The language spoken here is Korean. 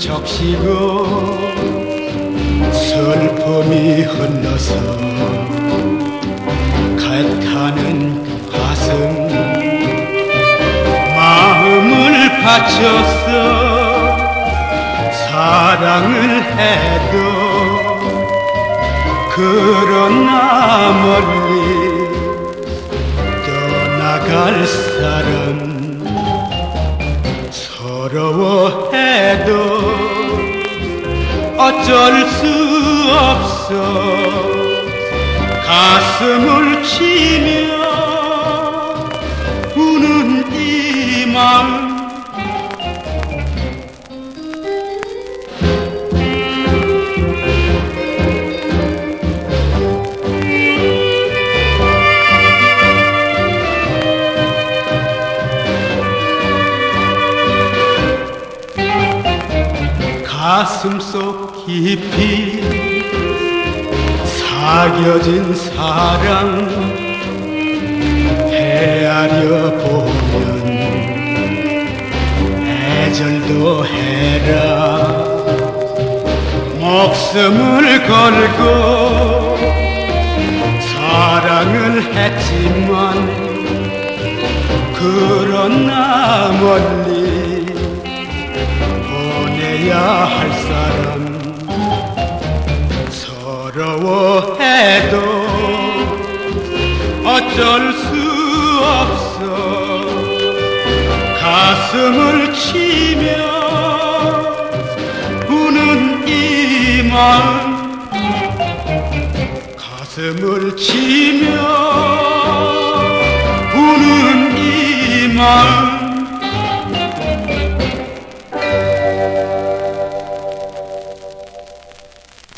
적시고 슬픔이 흘러서 가타는 가슴 마음을 바쳐서 사랑을 해도 그러나 멀리 떠나갈 사람 서러워해도 어쩔 수 없어 가슴을 치며 우는 이 마음 가슴속 깊이 사겨진 사랑 헤아려 보면 애절도 해라 목숨을 걸고 사랑을 했지만 그러나 멀리 보내야 할 사람 서러워해도 어쩔 수 없어 가슴을 치며 우는 이 마음 가슴을 치며 우는 이 마음